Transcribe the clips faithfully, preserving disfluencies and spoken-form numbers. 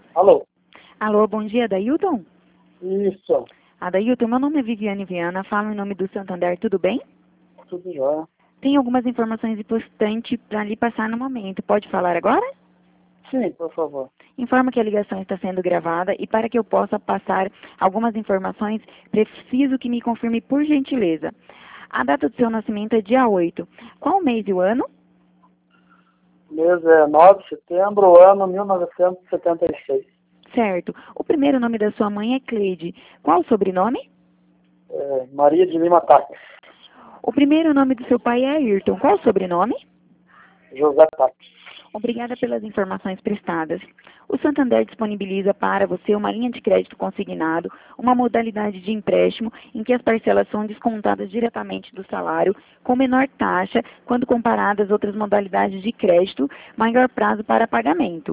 Alô? Alô, bom dia, Dailton? Isso, Adailton, meu nome é Viviane Viana, falo em nome do Santander, tudo bem? tudo jóia. Tem algumas informações importantes para lhe passar no momento. Pode falar agora? Sim, por favor. Informo que a ligação está sendo gravada e para que eu possa passar algumas informações, preciso que me confirme por gentileza. A data do seu nascimento é dia oito. Qual o mês e o ano? Mês é nove de setembro, ano mil novecentos e setenta e seis. Certo. O primeiro nome da sua mãe é Cleide. Qual o sobrenome? É, Maria de Lima Taques. O primeiro nome do seu pai é Ayrton. Qual o sobrenome? José Taques. Obrigada pelas informações prestadas. O Santander disponibiliza para você uma linha de crédito consignado, uma modalidade de empréstimo em que as parcelas são descontadas diretamente do salário, com menor taxa quando comparadas às outras modalidades de crédito, maior prazo para pagamento.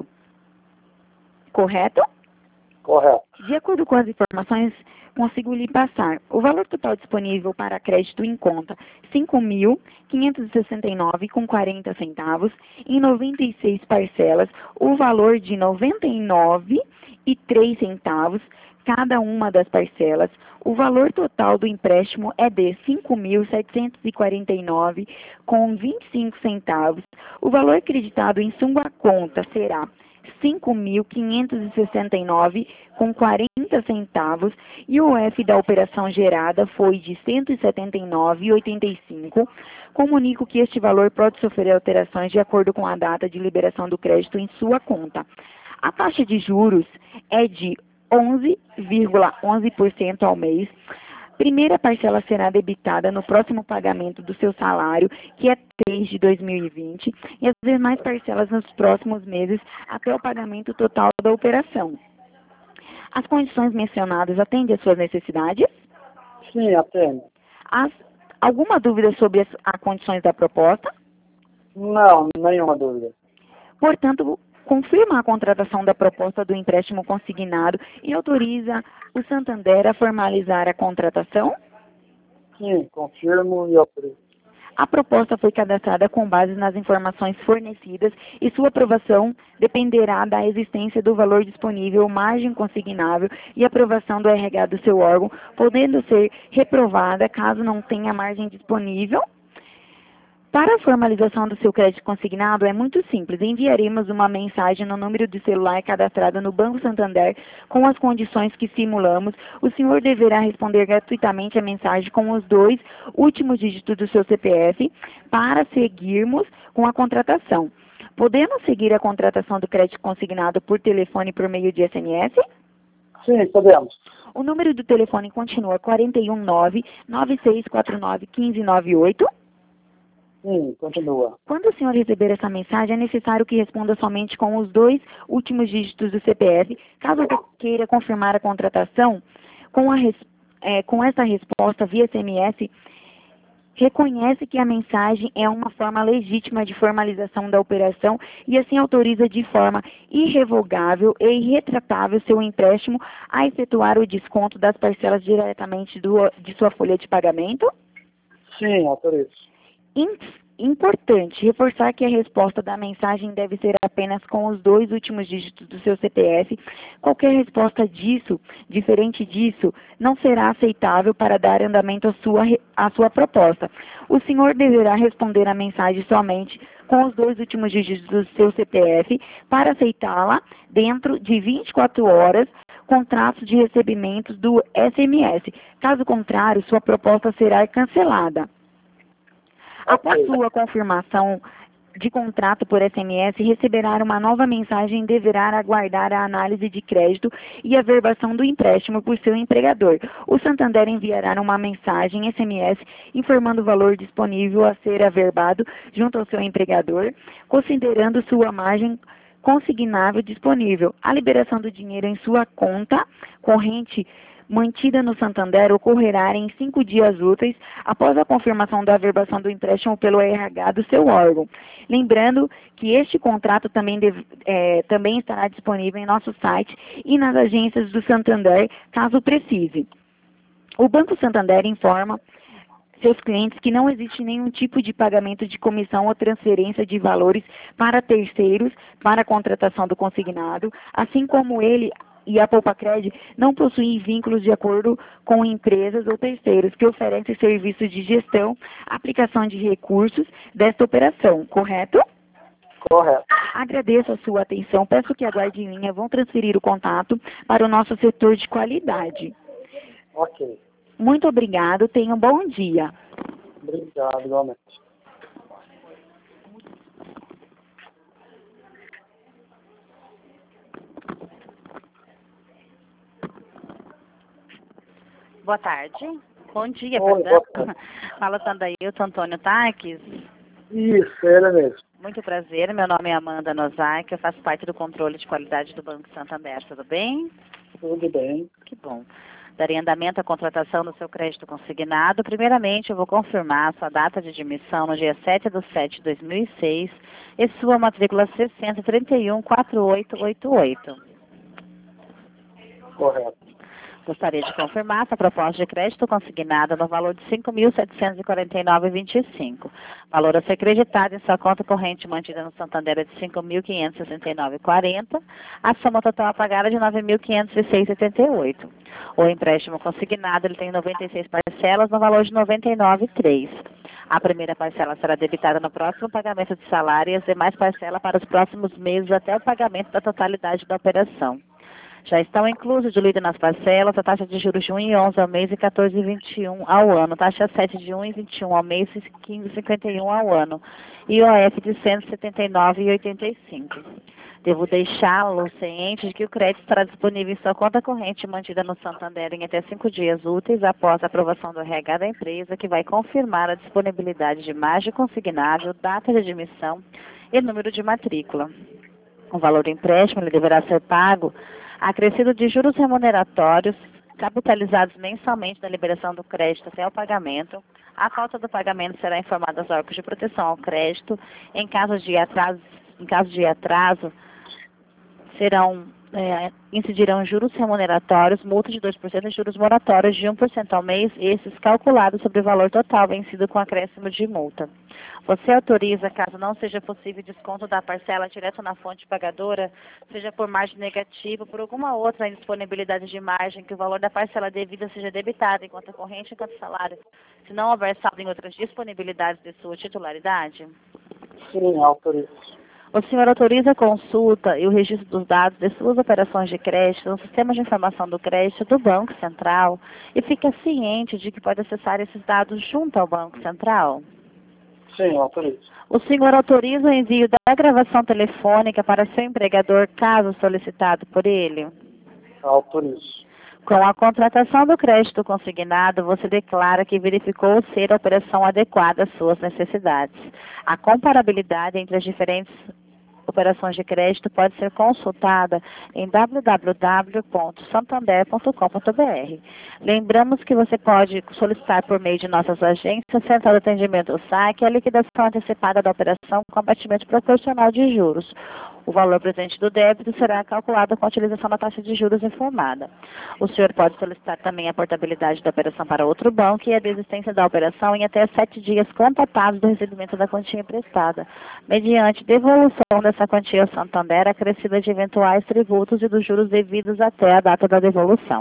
Correto? Correto. De acordo com as informações, consigo lhe passar o valor total disponível para crédito em conta cinco mil quinhentos e sessenta e nove reais com quarenta centavos, em noventa e seis parcelas, o valor de noventa e nove reais e três centavos cada uma das parcelas. O valor total do empréstimo é de cinco mil setecentos e quarenta e nove reais com vinte e cinco centavos. O valor acreditado em sua conta será cinco mil quinhentos e sessenta e nove reais com quarenta centavos e o F da operação gerada foi de cento e setenta e nove reais e oitenta e cinco centavos. Comunico que este valor pode sofrer alterações de acordo com a data de liberação do crédito em sua conta. A taxa de juros é de onze vírgula onze por cento ao mês. Primeira parcela será debitada no próximo pagamento do seu salário, que é três de dois mil e vinte, e as demais parcelas nos próximos meses até o pagamento total da operação. As condições mencionadas atendem às suas necessidades? Sim, atende. As, alguma dúvida sobre as, as condições da proposta? Não, nenhuma dúvida. Portanto, confirma a contratação da proposta do empréstimo consignado e autoriza o Santander a formalizar a contratação? Sim, confirmo e autorizo. A proposta foi cadastrada com base nas informações fornecidas e sua aprovação dependerá da existência do valor disponível, margem consignável e aprovação do R H do seu órgão, podendo ser reprovada caso não tenha margem disponível. Para a formalização do seu crédito consignado é muito simples. Enviaremos uma mensagem no número de celular cadastrado no Banco Santander com as condições que simulamos. O senhor deverá responder gratuitamente a mensagem com os dois últimos dígitos do seu C P F para seguirmos com a contratação. Podemos seguir a contratação do crédito consignado por telefone por meio de S M S? Sim, podemos. O número do telefone continua quatro um nove, nove seis quatro nove, um cinco nove oito. Sim, continua. Quando o senhor receber essa mensagem, é necessário que responda somente com os dois últimos dígitos do C P F. Caso você queira confirmar a contratação, com, a res, é, com essa resposta via S M S, reconhece que a mensagem é uma forma legítima de formalização da operação e assim autoriza de forma irrevogável e irretratável seu empréstimo a efetuar o desconto das parcelas diretamente do, de sua folha de pagamento? Sim, autorizo. Importante reforçar que a resposta da mensagem deve ser apenas com os dois últimos dígitos do seu C P F. Qualquer resposta disso, diferente disso, não será aceitável para dar andamento à sua, à sua proposta. O senhor deverá responder a mensagem somente com os dois últimos dígitos do seu C P F para aceitá-la dentro de vinte e quatro horas, com traço de recebimentos do S M S. Caso contrário, sua proposta será cancelada. Após sua confirmação de contrato por S M S, receberá uma nova mensagem e deverá aguardar a análise de crédito e a verbação do empréstimo por seu empregador. O Santander enviará uma mensagem S M S informando o valor disponível a ser averbado junto ao seu empregador, considerando sua margem consignável disponível. A liberação do dinheiro em sua conta corrente mantida no Santander ocorrerá em cinco dias úteis após a confirmação da averbação do empréstimo pelo R H do seu órgão. Lembrando que este contrato também, deve, é, também estará disponível em nosso site e nas agências do Santander, caso precise. O Banco Santander informa seus clientes que não existe nenhum tipo de pagamento de comissão ou transferência de valores para terceiros para a contratação do consignado, assim como ele e a Poupacred não possuem vínculos de acordo com empresas ou terceiros que oferecem serviços de gestão, aplicação de recursos desta operação, correto? Correto. Agradeço a sua atenção, peço que aguarde em linha, vão transferir o contato para o nosso setor de qualidade. Ok. Muito obrigado, tenha um bom dia. Obrigado, igualmente. Boa tarde. Bom dia, Oi, perdão. boa tarde. Fala Sandailton Antônio Taques. Isso, ele mesmo. Muito prazer, meu nome é Amanda Nozak, eu faço parte do controle de qualidade do Banco Santander, tudo bem? Tudo bem. Que bom. Darei andamento à contratação do seu crédito consignado. Primeiramente, eu vou confirmar a sua data de admissão no dia sete de setembro de dois mil e seis e sua matrícula sessenta trinta e um quarenta e oito oitenta e oito. Correto. Gostaria de confirmar essa proposta de crédito consignada no valor de cinco mil setecentos e quarenta e nove reais e vinte e cinco centavos. Valor a ser creditado em sua conta corrente mantida no Santander é de cinco mil quinhentos e sessenta e nove reais e quarenta centavos. A soma total a pagar é de nove mil quinhentos e seis reais e setenta e oito centavos. O empréstimo consignado ele tem noventa e seis parcelas no valor de noventa e nove reais e três centavos. A primeira parcela será debitada no próximo pagamento de salário e as demais parcelas para os próximos meses até o pagamento da totalidade da operação. Já estão inclusos, diluídos nas parcelas, a taxa de juros de um vírgula onze ao mês e quatorze vírgula vinte e um ao ano, taxa sete de um vírgula vinte e um ao mês e quinze vírgula cinquenta e um ao ano, e O F de cento e setenta e nove vírgula oitenta e cinco. Devo deixá-lo ciente de que o crédito estará disponível em sua conta corrente mantida no Santander em até cinco dias úteis após a aprovação do R H da empresa, que vai confirmar a disponibilidade de margem consignável, data de admissão e número de matrícula. O valor do empréstimo ele deverá ser pago acrescido de juros remuneratórios, capitalizados mensalmente da liberação do crédito até o pagamento. A falta do pagamento será informada aos órgãos de proteção ao crédito. Em caso de atraso, em caso de atraso serão, é, incidirão juros remuneratórios, multa de dois por cento e juros moratórios de um por cento ao mês, esses calculados sobre o valor total vencido com acréscimo de multa. Você autoriza, caso não seja possível desconto da parcela direto na fonte pagadora, seja por margem negativa ou por alguma outra indisponibilidade de margem, que o valor da parcela devida seja debitado em conta corrente e conta salário, se não houver saldo em outras disponibilidades de sua titularidade? Sim, autorizo. O senhor autoriza a consulta e o registro dos dados de suas operações de crédito no sistema de informação do crédito do Banco Central e fica ciente de que pode acessar esses dados junto ao Banco Central? Sim, autorizo. O senhor autoriza o envio da gravação telefônica para seu empregador, caso solicitado por ele? Autorizo. Com a contratação do crédito consignado, você declara que verificou ser a operação adequada às suas necessidades. A comparabilidade entre as diferentes operações de crédito pode ser consultada em w w w ponto santander ponto com ponto b r. Lembramos que você pode solicitar por meio de nossas agências, Central de Atendimento ou S A C, a liquidação antecipada da operação com abatimento proporcional de juros. O valor presente do débito será calculado com a utilização da taxa de juros informada. O senhor pode solicitar também a portabilidade da operação para outro banco e a desistência da operação em até sete dias contatados do recebimento da quantia emprestada, mediante devolução dessa quantia ao Santander acrescida de eventuais tributos e dos juros devidos até a data da devolução.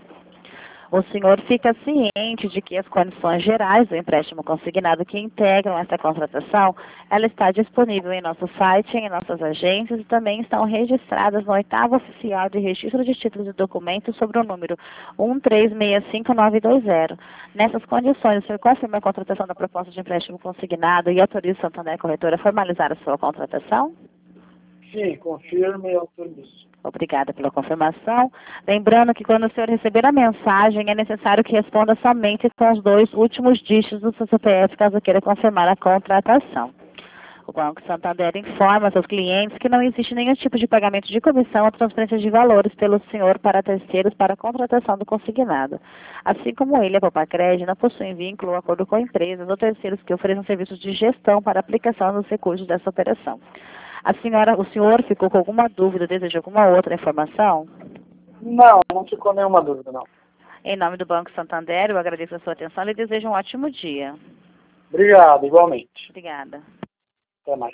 O senhor fica ciente de que as condições gerais do empréstimo consignado que integram esta contratação, ela está disponível em nosso site, em nossas agências e também estão registradas no oitavo oficial de registro de títulos e documentos sobre o número um três seis cinco nove dois zero. Nessas condições, o senhor confirma a contratação da proposta de empréstimo consignado e autoriza o Santander Corretora a formalizar a sua contratação? Sim, confirme e autorizo. Obrigada pela confirmação. Lembrando que quando o senhor receber a mensagem, é necessário que responda somente com os dois últimos dígitos do seu C P F, caso queira confirmar a contratação. O Banco Santander informa seus clientes que não existe nenhum tipo de pagamento de comissão ou transferência de valores pelo senhor para terceiros para a contratação do consignado. Assim como ele, a Poupacred, não possuem vínculo ou acordo com empresas ou terceiros que ofereçam serviços de gestão para a aplicação dos recursos dessa operação. A senhora, o senhor ficou com alguma dúvida, deseja alguma outra informação? Não, não ficou nenhuma dúvida, não. Em nome do Banco Santander, eu agradeço a sua atenção e desejo um ótimo dia. Obrigado, igualmente. Obrigada. Até mais.